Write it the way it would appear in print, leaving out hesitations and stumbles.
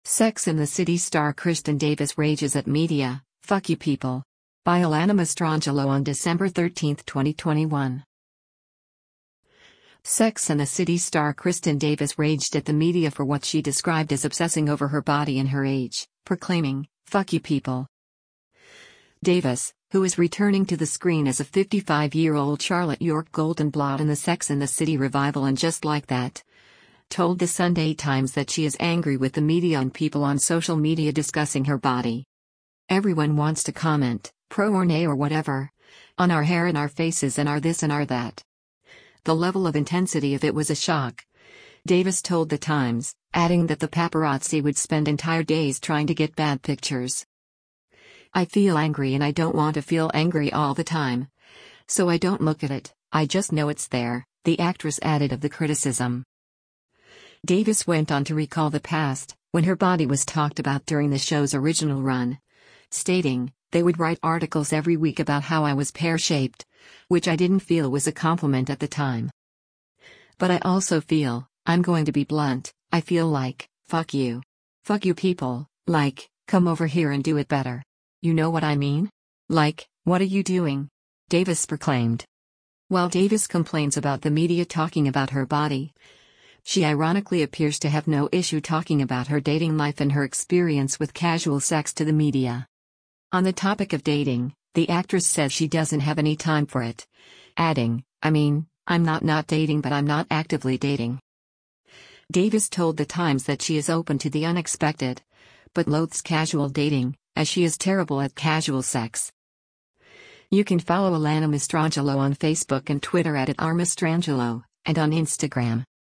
Sex and the City star Kristin Davis rages at media, "Fuck you people." By Alana Mastrangelo on December 13, 2021. Sex and the City star Kristin Davis raged at the media for what she described as obsessing over her body and her age, proclaiming, "Fuck you people." Davis, who is returning to the screen as a 55-year-old Charlotte York Goldenblatt in the Sex and the City revival and Just Like That, told the Sunday Times that she is angry with the media and people on social media discussing her body. "Everyone wants to comment, pro or nay or whatever, on our hair and our faces and our this and our that. The level of intensity of it was a shock," Davis told the Times, adding that the paparazzi would spend entire days trying to get bad pictures. "I feel angry and I don't want to feel angry all the time. So I don't look at it, I just know it's there," the actress added of the criticism. Davis went on to recall the past, when her body was talked about during the show's original run, stating, "They would write articles every week about how I was pear-shaped, which I didn't feel was a compliment at the time. But I also feel, I'm going to be blunt, I feel like, fuck you. Fuck you people, like, come over here and do it better. You know what I mean? Like, what are you doing?" Davis proclaimed. While Davis complains about the media talking about her body, she ironically appears to have no issue talking about her dating life and her experience with casual sex to the media. On the topic of dating, the actress says she doesn't have any time for it, adding, "I mean, I'm not dating, but I'm not actively dating." Davis told the Times that she is open to the unexpected, but loathes casual dating, as she is terrible at casual sex. You can follow Alana Mastrangelo on Facebook and Twitter @RMastrangelo, and on Instagram